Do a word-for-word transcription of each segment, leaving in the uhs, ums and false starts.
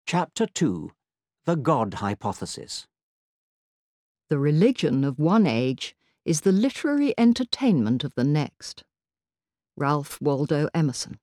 Chapter two. The God Hypothesis. The religion of one age is the literary entertainment of the next. Ralph Waldo Emerson.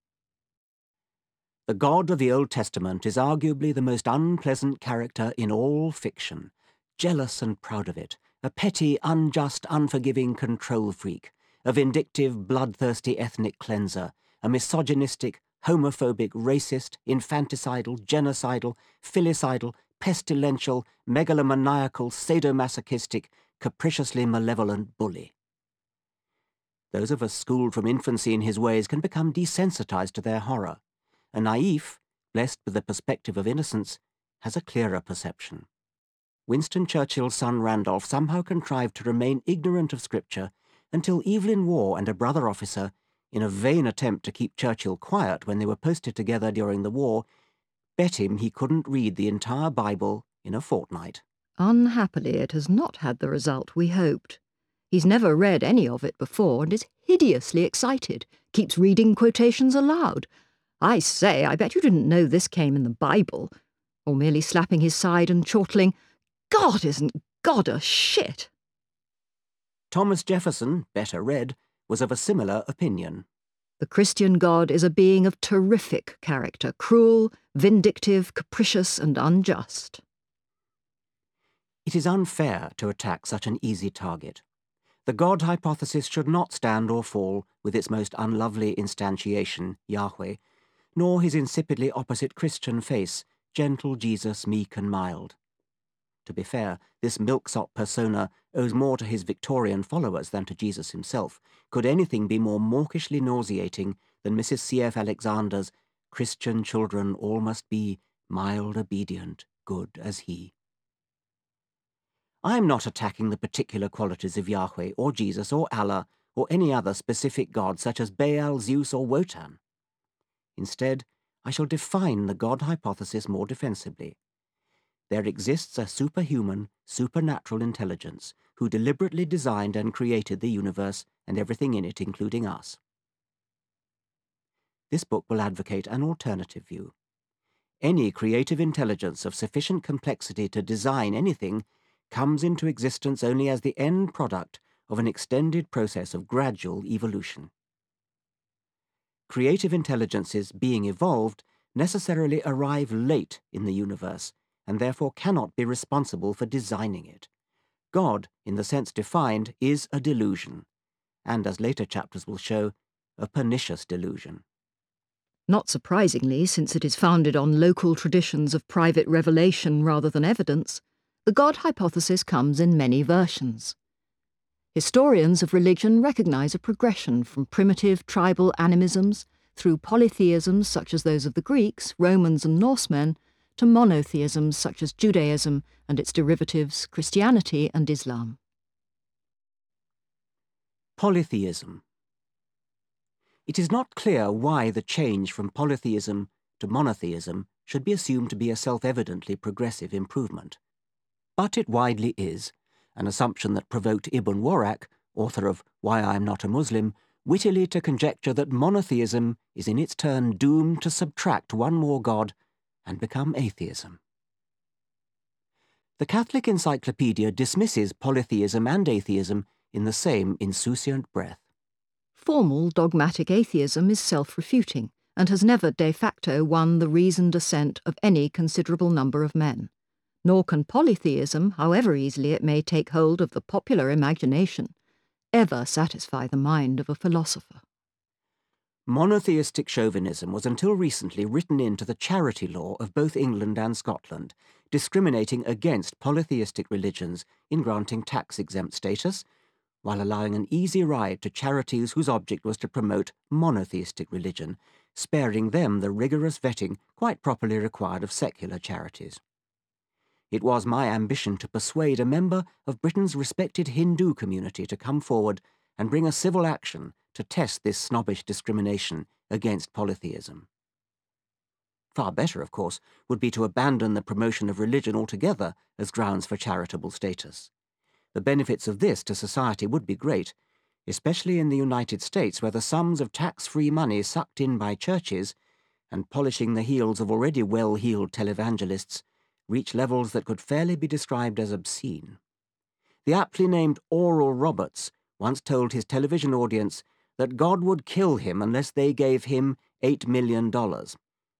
The God of the Old Testament is arguably the most unpleasant character in all fiction, jealous and proud of it, a petty, unjust, unforgiving control freak, a vindictive, bloodthirsty ethnic cleanser, a misogynistic, homophobic, racist, infanticidal, genocidal, filicidal, pestilential, megalomaniacal, sadomasochistic, capriciously malevolent bully. Those of us schooled from infancy in his ways can become desensitized to their horror. A naïf, blessed with the perspective of innocence, has a clearer perception. Winston Churchill's son Randolph somehow contrived to remain ignorant of Scripture until Evelyn Waugh and a brother officer, in a vain attempt to keep Churchill quiet when they were posted together during the war, bet him he couldn't read the entire Bible in a fortnight. Unhappily, it has not had the result we hoped. He's never read any of it before and is hideously excited, keeps reading quotations aloud. I say, I bet you didn't know this came in the Bible. Or merely slapping his side and chortling, God isn't God a shit. Thomas Jefferson, better read, was of a similar opinion. The Christian God is a being of terrific character, cruel, vindictive, capricious, and unjust. It is unfair to attack such an easy target. The God hypothesis should not stand or fall with its most unlovely instantiation, Yahweh, nor his insipidly opposite Christian face, gentle Jesus, meek and mild. To be fair, this milksop persona owes more to his Victorian followers than to Jesus himself. Could anything be more mawkishly nauseating than Missus C F Alexander's Christian children all must be mild, obedient, good as he? I am not attacking the particular qualities of Yahweh or Jesus or Allah or any other specific god such as Baal, Zeus or Wotan. Instead, I shall define the God hypothesis more defensively. There exists a superhuman, supernatural intelligence who deliberately designed and created the universe and everything in it, including us. This book will advocate an alternative view. Any creative intelligence of sufficient complexity to design anything comes into existence only as the end product of an extended process of gradual evolution. Creative intelligences, being evolved, necessarily arrive late in the universe, and therefore cannot be responsible for designing it. God, in the sense defined, is a delusion, and, as later chapters will show, a pernicious delusion. Not surprisingly, since it is founded on local traditions of private revelation rather than evidence, the God hypothesis comes in many versions. Historians of religion recognize a progression from primitive tribal animisms through polytheisms such as those of the Greeks, Romans and Norsemen, to monotheisms such as Judaism and its derivatives, Christianity and Islam. Polytheism. It is not clear why the change from polytheism to monotheism should be assumed to be a self-evidently progressive improvement. But it widely is, an assumption that provoked Ibn Warraq, author of Why I Am Not a Muslim, wittily to conjecture that monotheism is in its turn doomed to subtract one more god and become atheism. The Catholic Encyclopedia dismisses polytheism and atheism in the same insouciant breath. Formal dogmatic atheism is self-refuting and has never de facto won the reasoned assent of any considerable number of men. Nor can polytheism, however easily it may take hold of the popular imagination, ever satisfy the mind of a philosopher. Monotheistic chauvinism was until recently written into the charity law of both England and Scotland, discriminating against polytheistic religions in granting tax-exempt status, while allowing an easy ride to charities whose object was to promote monotheistic religion, sparing them the rigorous vetting quite properly required of secular charities. It was my ambition to persuade a member of Britain's respected Hindu community to come forward and bring a civil action to test this snobbish discrimination against polytheism. Far better, of course, would be to abandon the promotion of religion altogether as grounds for charitable status. The benefits of this to society would be great, especially in the United States, where the sums of tax-free money sucked in by churches and polishing the heels of already well-heeled televangelists, reach levels that could fairly be described as obscene. The aptly named Oral Roberts once told his television audience that God would kill him unless they gave him eight million dollars.